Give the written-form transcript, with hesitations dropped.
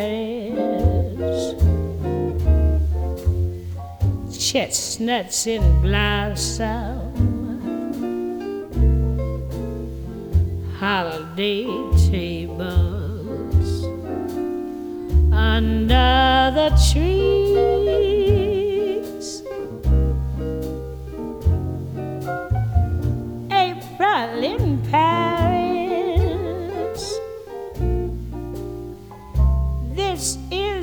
Paris, chestnuts in blossom, holiday tables under the trees. April in Paris, this is